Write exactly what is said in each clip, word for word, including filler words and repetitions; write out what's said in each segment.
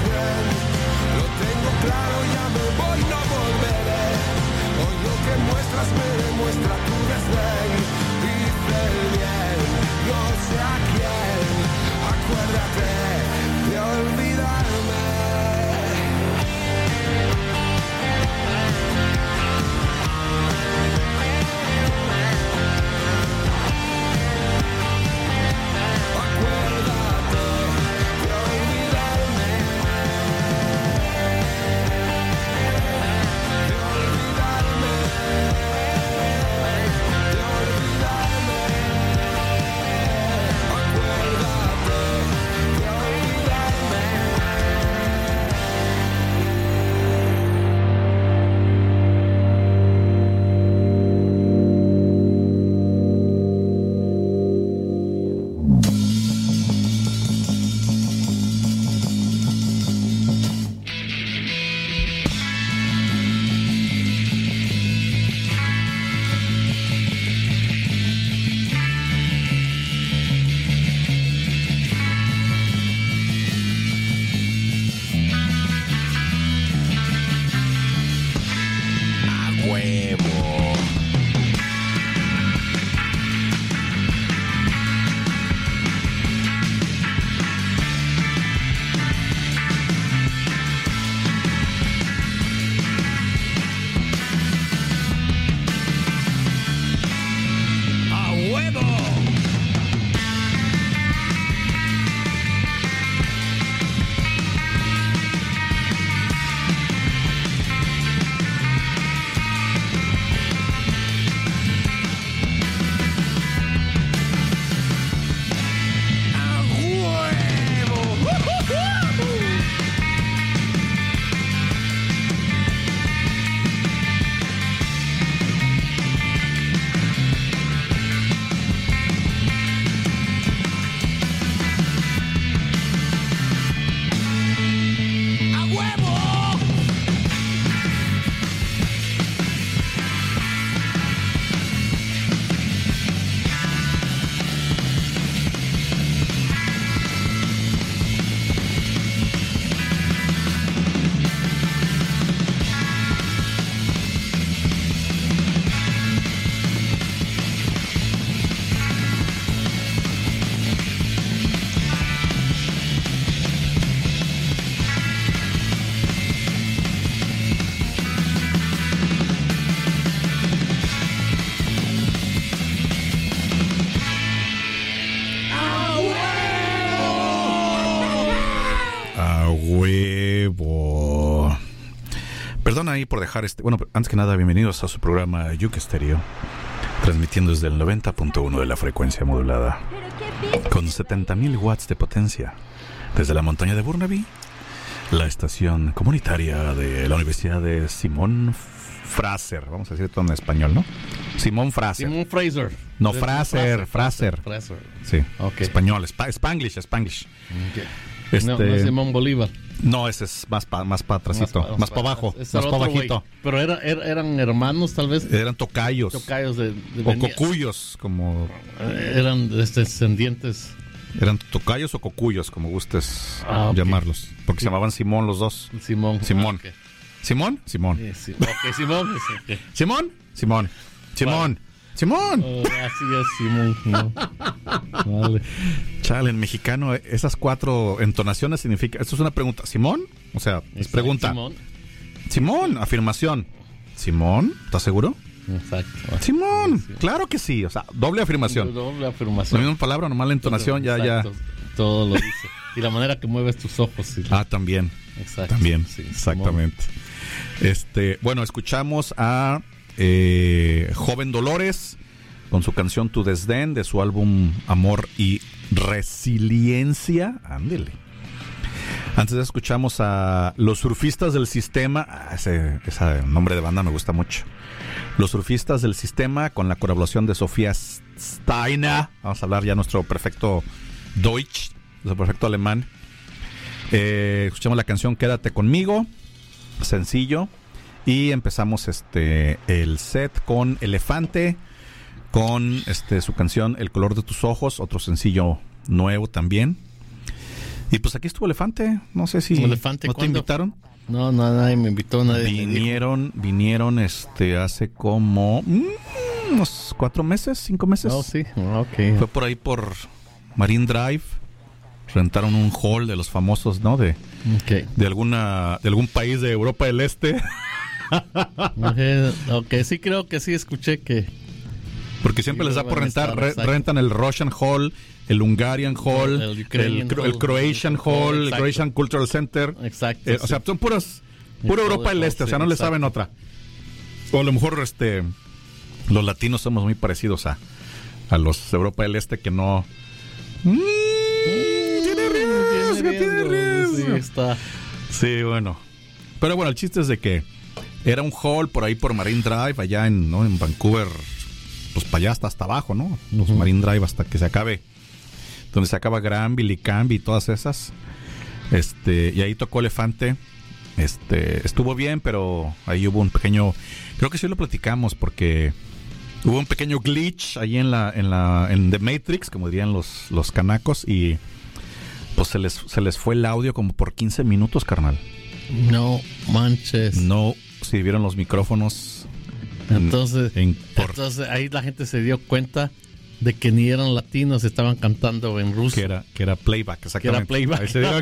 bien. Lo tengo claro, ya me voy, no volveré. Hoy lo que muestras me demuestra tu desdén. Dice el bien, no sé a quién. Acuérdate de olvidarme. Perdón ahí por dejar este... Bueno, antes que nada, bienvenidos a su programa Yuke Stereo, transmitiendo desde el noventa punto uno de la frecuencia modulada, con setenta mil watts de potencia, desde la montaña de Burnaby, la estación comunitaria de la Universidad de Simón Fraser, vamos a decir todo en español, ¿no? Simón Fraser. Simón Fraser. No, Fraser, Fraser. Fraser. Sí, okay. Español, spa, Spanglish, Spanglish. Okay. Este, no, no es Simón Bolívar. No, ese es más para más pa atrasito, más, pa, más para pa abajo, es más para bajito. Wey. Pero era, era, eran hermanos, tal vez. Eran tocayos. Tocayos de, de o cocuyos, como... Eran descendientes. Eran tocayos o cocuyos, como gustes ah, okay. llamarlos. Porque sí. Se llamaban Simón los dos. Simón. Simón. Ah, okay. ¿Simón? Simón. Sí, sí. Okay, Simón. Okay. ¿Simón? Simón. Simón. Vale. ¡Simón! Uh, así es, Simón. No. Vale. Chale, en mexicano, esas cuatro entonaciones significa... Esto es una pregunta. ¿Simón? O sea, es pregunta. Simón. Simón, afirmación. ¿Simón? ¿Estás seguro? Exacto. Simón, sí. Claro que sí. O sea, doble afirmación. Doble afirmación. La misma palabra, nomás la entonación, ya, exacto. ya. Todo lo dice. Y la manera que mueves tus ojos. Sí. Ah, también. Exacto. También, sí, exactamente. Simón. Este, bueno, escuchamos a eh, Joven Dolores con su canción Tu Desdén de su álbum Amor y Resiliencia. Ándele. Antes escuchamos a Los Surfistas del Sistema. Ah, ese, ese nombre de banda me gusta mucho. Los Surfistas del Sistema con la colaboración de Sofía Steiner. Vamos a hablar ya nuestro perfecto Deutsch, nuestro perfecto alemán. Eh, escuchamos la canción Quédate Conmigo, sencillo. Y empezamos este el set con Elefante, con este su canción El Color de Tus Ojos, otro sencillo nuevo también. Y pues aquí estuvo Elefante. No sé si Elefante, no te ¿cuándo? invitaron. No, no, nadie me invitó, nadie Vinieron, vinieron este hace como mm, unos cuatro meses, cinco meses. Oh, sí, ok. Fue por ahí por Marine Drive. Rentaron un hall de los famosos, ¿no? De, Okay. de alguna, de algún país de Europa del Este. Okay, ok, sí creo que sí escuché que... Porque siempre Sí, les da por van a rentar, estar, re- exacto. rentan el Russian Hall, el Hungarian Hall, El el, Ukrainian Cro- Hall, el Croatian el- Hall, el exacto. Croatian Cultural Center. Exacto. Eh, sí. O sea, son puras, Y pura todo Europa del eso, Este, o sea, sí, no le exacto. saben otra. O a lo mejor este los latinos somos muy parecidos a, a los de Europa del Este que no... Mm, tiene riesgo, Tiene tiene riesgo, riesgo. sí, está. Sí, bueno. Pero bueno, el chiste es de que era un hall por ahí por Marine Drive, allá en, ¿no? en Vancouver, pues para allá hasta, hasta abajo, ¿no? Pues Ujú. Marine Drive hasta que se acabe, donde se acaba Granville y Canby y todas esas. Este, y ahí tocó Elefante. Este, estuvo bien, pero ahí hubo un pequeño, creo que sí lo platicamos porque hubo un pequeño glitch ahí en la, en la, en The Matrix, como dirían los, los canacos, y pues se les, se les fue el audio como por quince minutos, carnal. No manches. No sirvieron los micrófonos. Entonces, en, por, entonces ahí la gente se dio cuenta de que ni eran latinos, estaban cantando en ruso. que era que era playback, Que exactamente. era playback. Ahí se dio-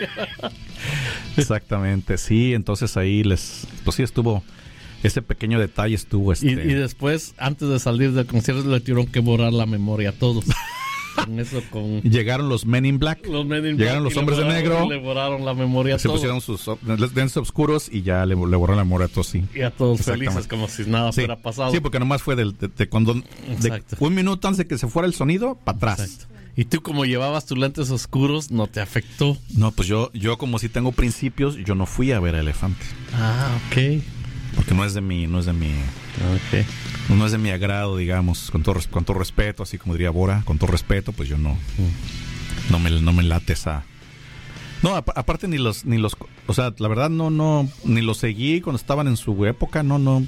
exactamente, sí. Entonces ahí les, pues sí estuvo ese pequeño detalle estuvo este. Y, y después, antes de salir del concierto, le tuvieron que borrar la memoria a todos. Con eso, con Llegaron los Men in Black. los Men in Llegaron Black los y hombres le de borraron- negro. Le borraron la memoria a Se todos. pusieron sus lentes oscuros y ya le, le borraron la memoria a todos, sí. Y a todos Exactamente. felices, como si nada Sí, fuera pasado. sí, porque nomás fue del- de, de cuando de Exacto. un minuto antes de que se fuera el sonido, para atrás. Exacto. Y tú, como llevabas tus lentes oscuros, no te afectó. No, pues yo, yo como si tengo principios, yo no fui a ver a Elefante. Ah, ok. Porque no es de mi, no es de mi, Ok. no es de mi agrado, digamos, con todo, res- con todo respeto, así como diría Bora, con todo respeto, pues yo no, no me, no me late esa. No, apa- aparte ni los, ni los, o sea, la verdad no, no, ni los seguí cuando estaban en su época, no, no,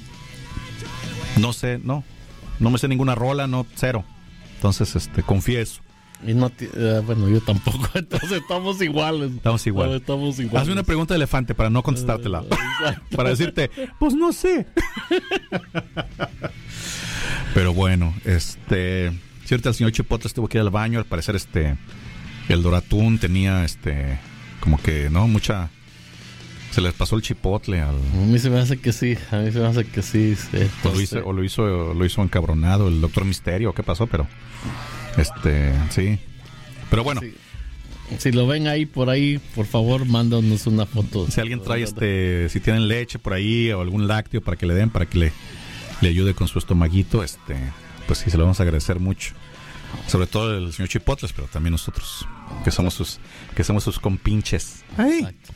no sé, no, no me sé ninguna rola, no, cero. Entonces, este, confieso. Y no ti- eh, bueno, yo tampoco. Entonces estamos iguales. Estamos igual. Estamos iguales. Hazme una pregunta de Elefante para no contestártela. Exacto. Para decirte, pues no sé. Pero bueno, este, cierto, el señor Chipotle estuvo que ir al baño, al parecer este, el Doratún tenía este, como que, ¿no? Mucha, se les pasó el chipotle al, A mí se me hace que sí. A mí se me hace que sí. sí. o lo Entonces, hizo, o lo hizo, lo hizo encabronado el Doctor Misterio, ¿qué pasó? Pero, este, sí. Pero bueno, sí. Si lo ven ahí por ahí, por favor, mándanos una foto. si alguien trae este, si tienen leche por ahí o algún lácteo para que le den, para que le, le ayude con su estomaguito, este, pues sí, se lo vamos a agradecer mucho. Sobre todo el señor Chipotles, pero también nosotros, que somos sus, que somos sus compinches. Exacto.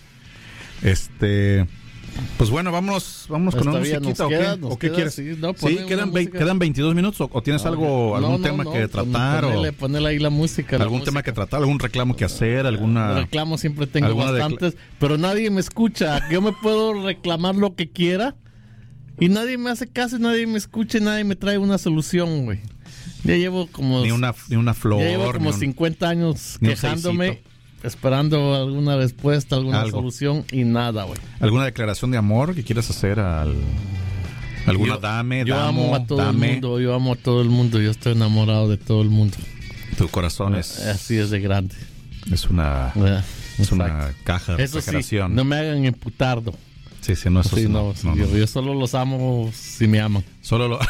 Este, pues bueno, vámonos, vámonos con una Todavía nos musiquita, ¿o queda, qué? nos ¿O qué queda, quieres? sí, no, Sí, poner quedan, una vei- música. quedan veintidós minutos, o, o tienes algo, No, algún no, tema no, que pon- tratar, ponele, o ponele ahí la música. la algún música. tema que tratar, algún reclamo que hacer, alguna... Reclamos siempre tengo alguna decla- bastantes, pero nadie me escucha. Yo me puedo reclamar lo que quiera y nadie me hace caso, nadie me escucha, y nadie me trae una solución, güey. Ya llevo como Ni una, ni una flor, ya llevo como ni un- cincuenta años ni un quejándome, seisito. esperando alguna respuesta, alguna Algo. solución y nada, güey. alguna declaración de amor que quieras hacer al alguna Yo- dame, Yo damo, amo a todo dame. el mundo, yo amo a todo el mundo, yo estoy enamorado de todo el mundo. Tu corazón es, Así es de grande. es una ¿verdad? es una Exacto. caja de Eso sí, refrigeración. no me hagan emputardo. Sí, sí, no, eso Sí, sí, no, no, sí, no, yo, no. yo solo los amo si me aman. Solo lo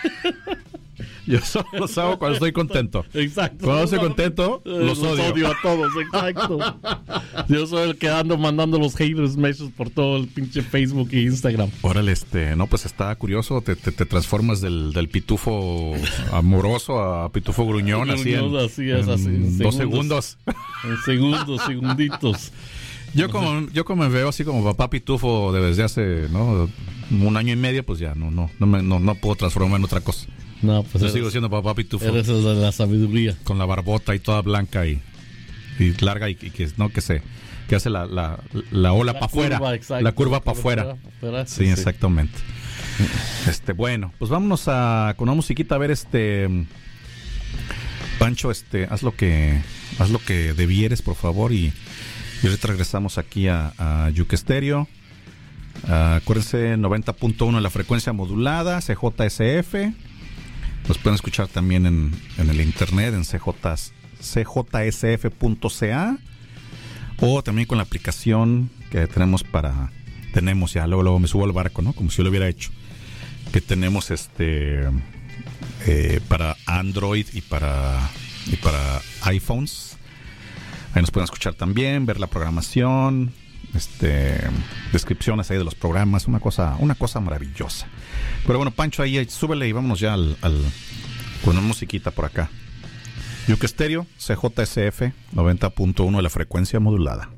yo solo los hago cuando estoy contento. Exacto. Cuando estoy contento, Eh, los odio. a todos, exacto. Yo soy el que ando mandando los haters messages por todo el pinche Facebook e Instagram. Órale, este, no, pues está curioso, te, te, te transformas del, del pitufo amoroso a pitufo gruñón, así en, Gruñón, así es, en así, en dos segundos. segundos. En segundos, segunditos. Yo como, yo como me veo así como papá pitufo de desde hace, ¿no? Un año y medio, pues ya no, no, no me, no, no puedo transformarme en otra cosa. No, pues Yo eres, sigo siendo papá pitufo eres el de la sabiduría. con la barbota y toda blanca y, y larga y, y que no que se que hace la, la, la ola La para afuera, curva, exacto, la curva la para curva afuera. pa' afuera, Sí, sí. exactamente. Este, bueno, pues vámonos a con una musiquita a ver este Pancho, este, haz lo que haz lo que debieres, por favor, y, y ahorita regresamos aquí a, a Yuke Stereo. Uh, acuérdense, noventa punto uno en la frecuencia modulada, C J S F. Nos pueden escuchar también en, en el internet, en C J, C J S F punto C A, o también con la aplicación que tenemos para... Tenemos ya, luego, luego me subo al barco, ¿no? Como si yo lo hubiera hecho. Que tenemos este... Eh, para Android y para, y para iPhones. Ahí nos pueden escuchar también, ver la programación, este, descripciones ahí de los programas, una cosa, una cosa maravillosa. Pero bueno, Pancho, ahí, ahí súbele y vámonos ya al, al con una musiquita por acá. Yuke Stereo, C J S F noventa punto uno de la frecuencia modulada.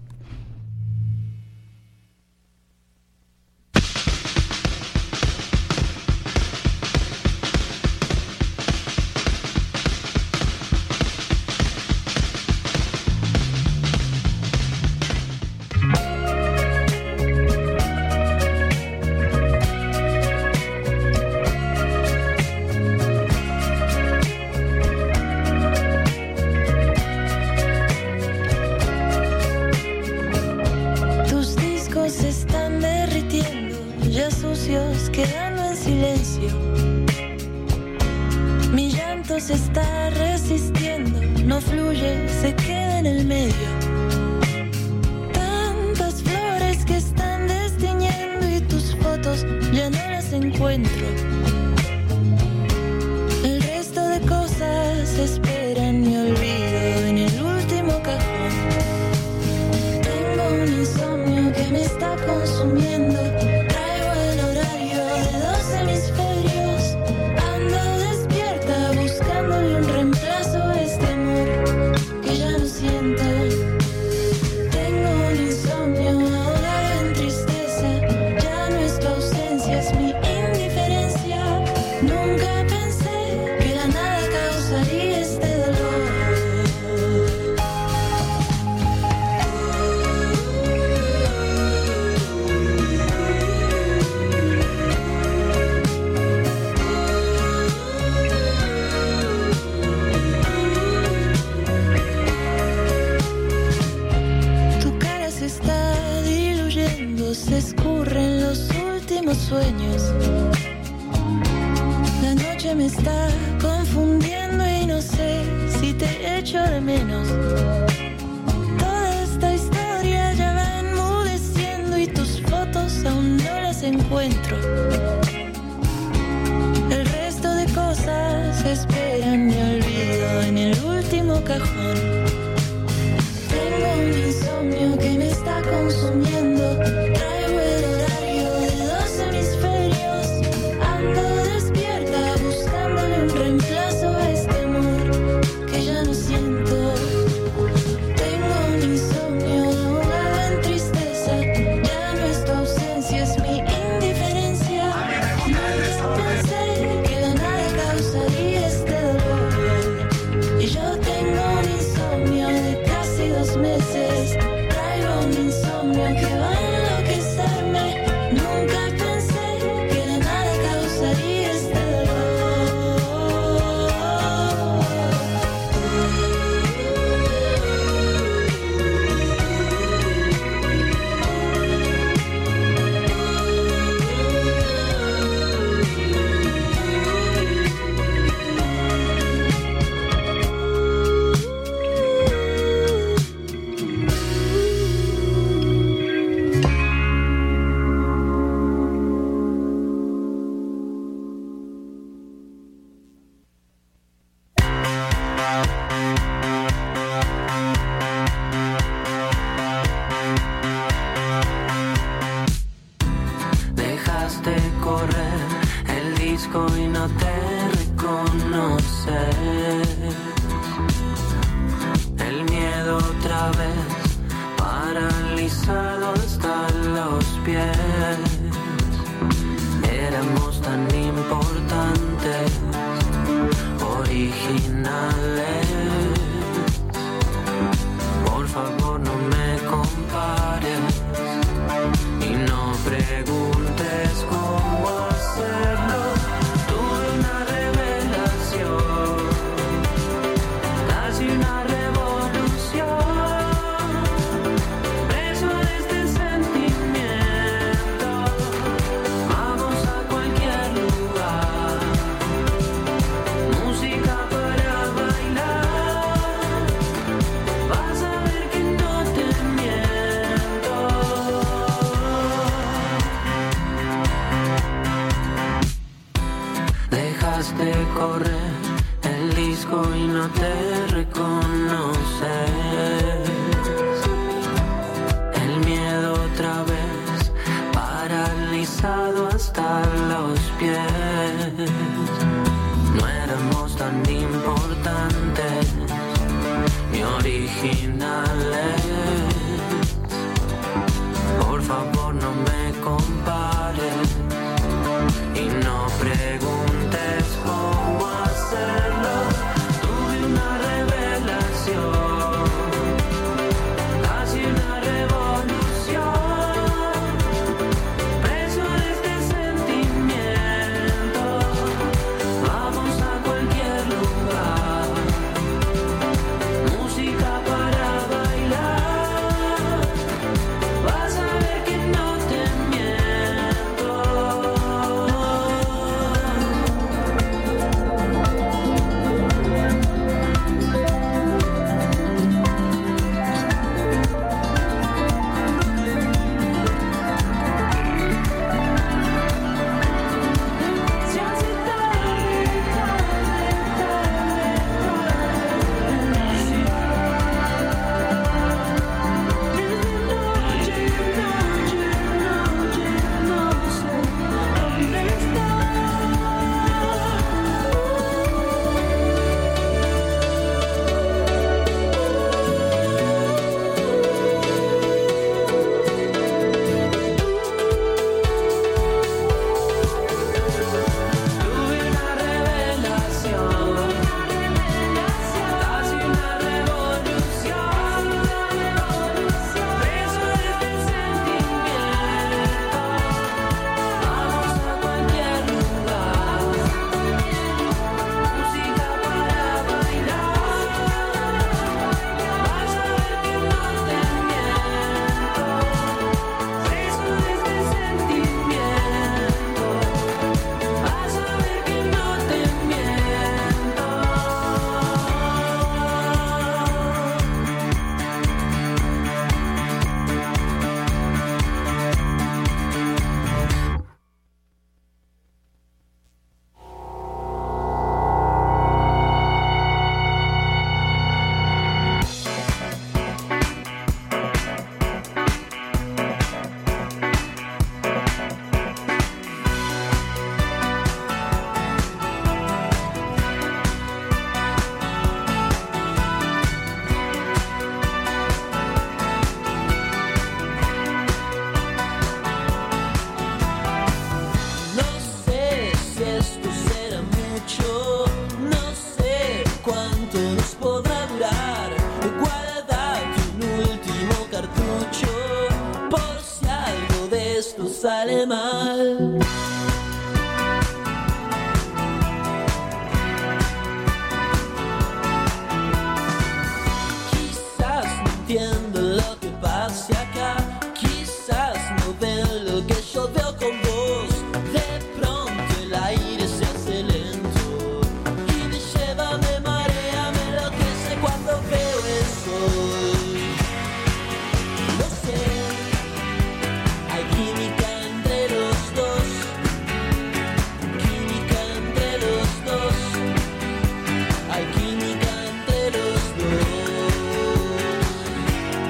el disco y no te reconoces. El miedo otra vez, paralizado hasta los pies. No éramos tan importantes ni originales. Por favor no me compares y no preguntes cómo hacerlo. Tuve una revelación, casi una revolución, preso de este sentimiento. Vamos a cualquier lugar, música para bailar. Vas a ver que no te miento. Se hace tarde, tarde, tarde, tarde. Sí. Noche, noche, noche, no sé dónde estás. Tuve una revelación, casi una revolución, preso de este sentimiento. Vamos a cualquier lugar, música para bailar. Vas a ver que no te miento, preso de este sentimiento. Vas a ver que no te miento. No sé si esto será mucho, no sé cuánto nos podrá durar. Guárdate un último cartucho por si algo de esto sale mal. Quizás no entiendo lo que pase acá, quizás no ven lo que yo veo con vos. De pronto el aire se hace lento y me lleva, me marea, me enloquece cuando veo el sol. No sé, hay química entre los dos, química entre los dos, hay química entre los dos.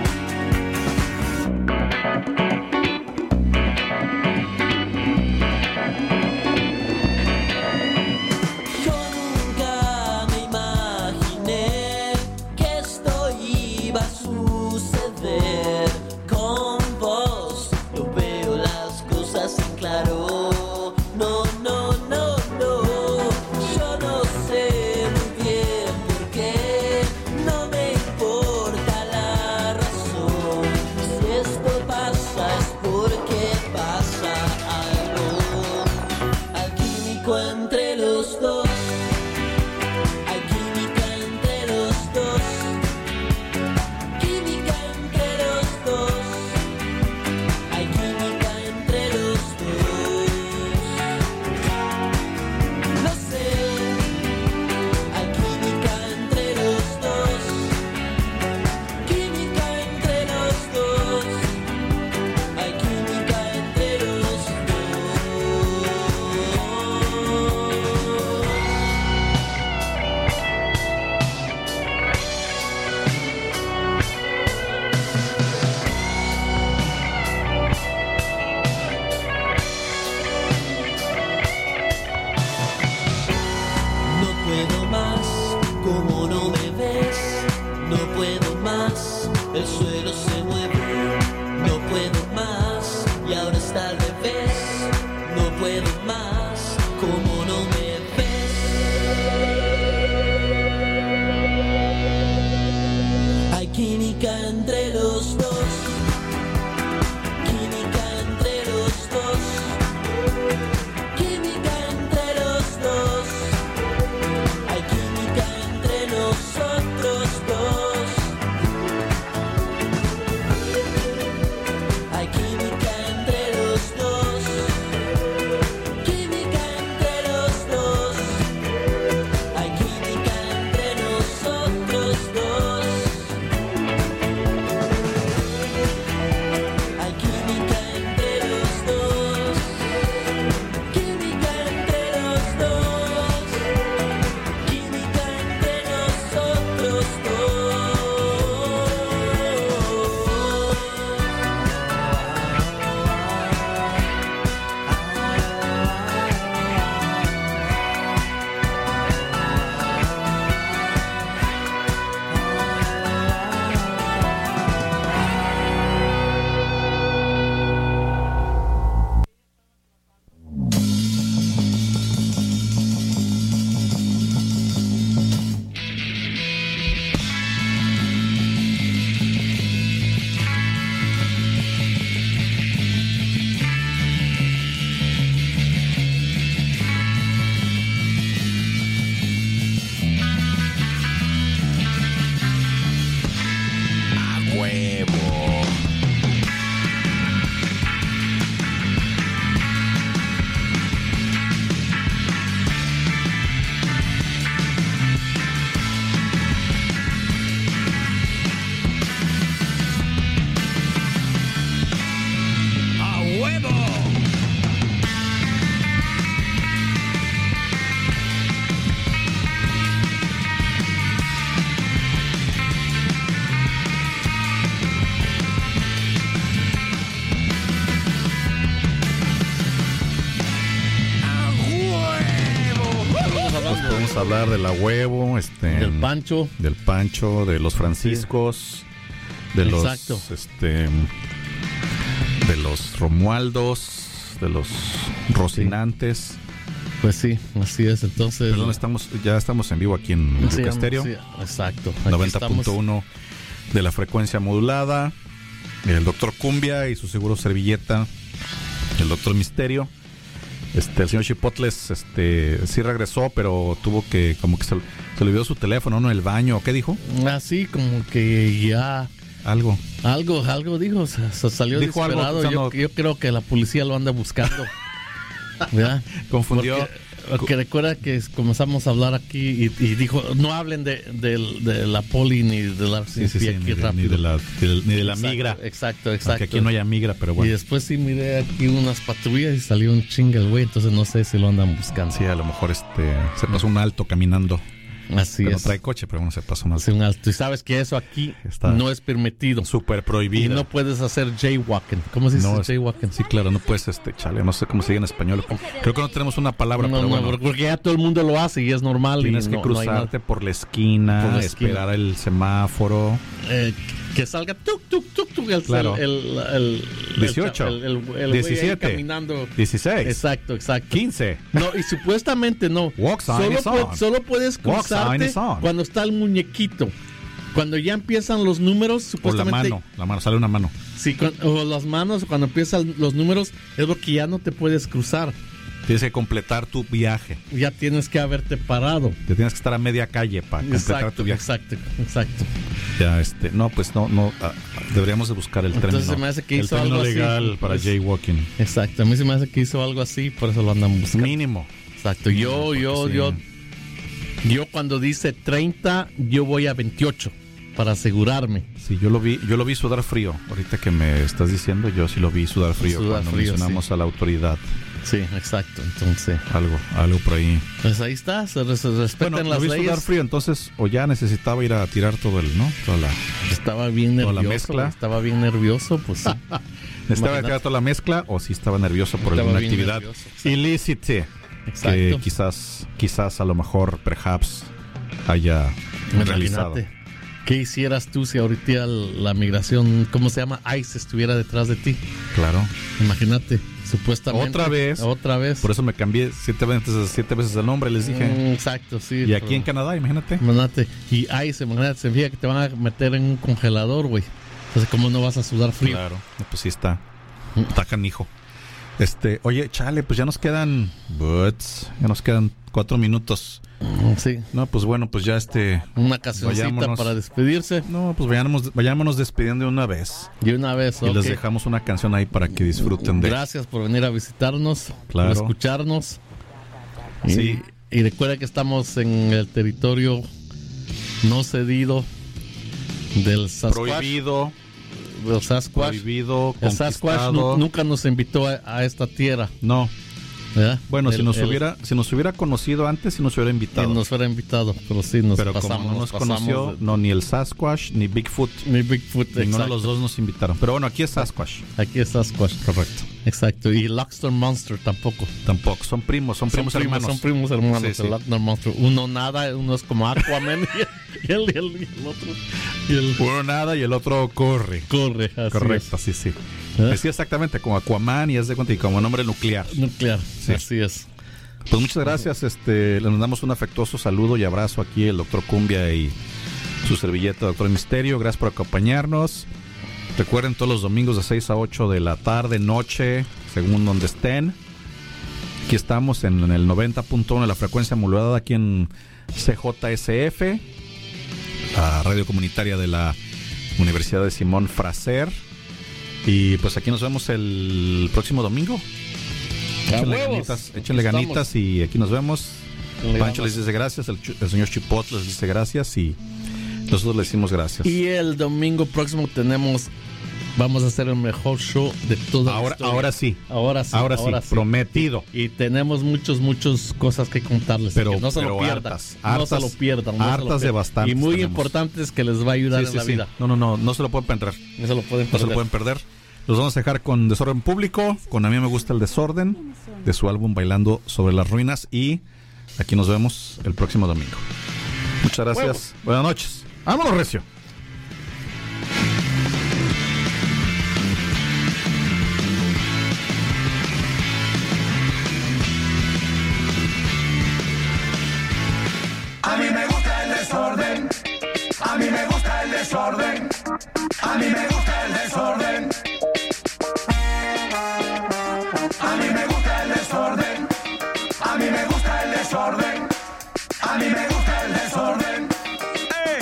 más, como no me ves, no puedo más, el suelo se mueve, no puedo más, y ahora está al revés, no puedo más, como no me ves. Hay química entre los dos. Hablar de la huevo, este, del Pancho, del Pancho, de los Franciscos, sí. de Exacto. los, este, de los Romualdos, de los Rocinantes. Sí. Pues sí, así es. Entonces, perdón, estamos, ya estamos en vivo aquí en sí, Yuca Estéreo. Sí, exacto. noventa punto uno de la frecuencia modulada. El doctor Cumbia y su seguro servilleta, el doctor Misterio. Este, el señor Chipotles, este, sí regresó, pero tuvo que, como que se, se le olvidó su teléfono, ¿no? El baño, ¿qué dijo? Así, como que ya... Algo. Algo, algo dijo, se, se salió dijo disparado. Algo, o sea, yo, no... yo creo que la policía lo anda buscando. ¿Verdad? Confundió. Porque, porque recuerda que comenzamos a hablar aquí y, y dijo, no hablen de, de, de la poli ni de la sí, sí, sí, aquí ni, rápido. Ni de la, de, ni de la exacto, migra. Exacto, exacto. Aunque aquí no haya migra, pero bueno. Y después sí miré aquí unas patrullas y salió un chinga el güey, entonces no sé si lo andan buscando. Sí, a lo mejor este se pasó un alto caminando. Así pero es. No trae coche, pero bueno, se pasó un alto. Sí, un alto. Y sabes que eso aquí está no es permitido. Súper prohibido. Y no puedes hacer jaywalking. ¿Cómo se dice no, jaywalking? Sí, claro, no puedes, este, chale, no sé cómo se dice en español. Creo que no tenemos una palabra, no, pero no, bueno. porque ya todo el mundo lo hace y es normal. Tienes y que no, cruzarte no por la esquina, por la esquina. Esperar el semáforo. Eh, que salga tuk, tuk, tuk, tuk, el, claro. el, el, el dieciocho, el, el, el diecisiete, caminando. dieciséis, exacto, exacto. quince. No, y supuestamente no. Walk solo, pu- solo puedes cruzarte cuando está el muñequito. Cuando ya empiezan los números, supuestamente. O la mano, la mano, sale una mano. Sí, o las manos, cuando empiezan los números, es lo que ya no te puedes cruzar. Tienes que completar tu viaje. Ya tienes que haberte parado. Te tienes que estar a media calle para completar exacto, tu viaje. Exacto, exacto. Ya, este, no, pues no, no, uh, deberíamos de buscar el Entonces término, se me hace que el hizo término algo legal así, para pues, jaywalking. Exacto, a mí se me hace que hizo algo así, por eso lo andan buscando. Mínimo. Exacto, yo, yo, sí. yo, yo cuando dice treinta, yo voy a veintiocho para asegurarme. Sí, yo lo vi, yo lo vi sudar frío. Ahorita que me estás diciendo, yo sí lo vi sudar frío Sudar cuando frío, mencionamos sí. a la autoridad. Sí, exacto, entonces. Algo, algo por ahí. Pues ahí está, se, res- se respetan Bueno, las lo vi leyes. sudar frío, entonces, o ya necesitaba ir a tirar todo el, ¿no? Toda la, Estaba bien toda la nervioso. mezcla. Estaba bien nervioso, pues sí. Necesitaba Imagínate. tirar toda la mezcla, o si estaba nervioso por Estaba alguna bien actividad nervioso, exacto. ilícita. Exacto. Que quizás, quizás a lo mejor, perhaps, haya realizado. Imagínate. ¿Qué hicieras tú si ahorita la migración, ¿cómo se llama? ICE estuviera detrás de ti. Claro. Imagínate, supuestamente. Otra vez. Otra vez. Por eso me cambié siete veces, siete veces el nombre, les dije. Mm, exacto, sí. Y aquí en Canadá, imagínate. Imagínate. Y ICE, imagínate, significa que te van a meter en un congelador, güey. Entonces, ¿cómo no vas a sudar frío? Claro. No, pues sí está. Está canijo. Este, oye, chale, pues ya nos quedan. Buts, ya nos quedan cuatro minutos. Sí. No, pues bueno, pues ya este. Una cancioncita vayámonos. para despedirse. No, pues vayámonos, vayámonos despidiendo de una vez. De una vez, Y ok. les dejamos una canción ahí para que disfruten de. Gracias por venir a visitarnos, Claro. por escucharnos. Y, Sí. y recuerda que estamos en el territorio no cedido del Sasquatch. Prohibido, Del Sasquatch. prohibido, El Sasquatch conquistado. nu- nunca nos invitó a, a esta tierra. No. ¿Verdad? Bueno, si El- nos el- hubiera, si nos hubiera conocido antes, si nos hubiera que invitado. nos fuera invitado, pero sí nos Pero pasamos. como no nos pasamos conoció, de- no, ni el Sasquatch ni Bigfoot. Mi Bigfoot, Ninguno exacto. de los dos nos invitaron. Pero bueno, aquí es Sasquatch. Aquí es Sasquatch. Correcto. Exacto. Y Lochner Monster tampoco. Tampoco. Son primos, son primos son primos, hermanos. Son primos hermanos, Sí, sí. el Lochner Monster. Uno nada, uno es como Aquaman y, el, y, el, y el- y el otro y el Uno nada y el otro corre. corre. Así Correcto, sí, sí. ¿Eh? Decía exactamente como Aquaman y es de cuenta y como nombre nuclear. es. Nuclear. Sí. Así es. Pues muchas gracias. Este, le mandamos un afectuoso saludo y abrazo aquí el doctor Cumbia y su servilleta, doctor Misterio. Gracias por acompañarnos. Recuerden todos los domingos de seis a ocho de la tarde, noche, según donde estén. Aquí estamos en, en el noventa punto uno de la frecuencia modulada aquí en C J S F, la radio comunitaria de la Universidad de Simón Fraser. Y pues aquí nos vemos el próximo domingo. A Échenle huevos. ganitas, échenle Aquí ganitas y aquí nos vemos. Le Pancho damos. les dice gracias, el, chu- el señor Chipot les dice gracias y nosotros le decimos gracias. Y el domingo próximo tenemos, vamos a hacer el mejor show de toda la ahora, historia. ahora sí, Ahora sí. ahora, sí, prometido. Y tenemos muchos, muchas cosas que contarles. Pero- que no se pero lo pierdan. hartas, no hartas, se lo pierdan. no se lo hartas de pierdan. bastantes Y muy tenemos. importante es que les va a ayudar Sí, en sí, la sí. vida. No, no, no, no se lo pueden perder. No se lo pueden No perder. se lo pueden perder. Los vamos a dejar con Desorden Público, con A mí me gusta el desorden, de su álbum Bailando sobre las ruinas y aquí nos vemos el próximo domingo. Muchas gracias. Huevos. Buenas noches. Vámonos, Recio. A mí me gusta el desorden. A mí me gusta el desorden. A mí me gusta el desorden. A mí me gusta el desorden. A mí me gusta el desorden. A mí me gusta el desorden. ¡Ey!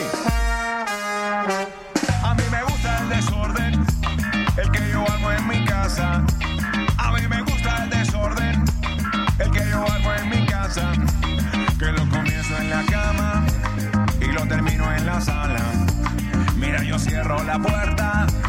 A mí me gusta el desorden. El que yo hago en mi casa. A mí me gusta el desorden. El que yo hago en mi casa. Que lo comienzo en la cama y lo termino en la sala. Mira, yo cierro la puerta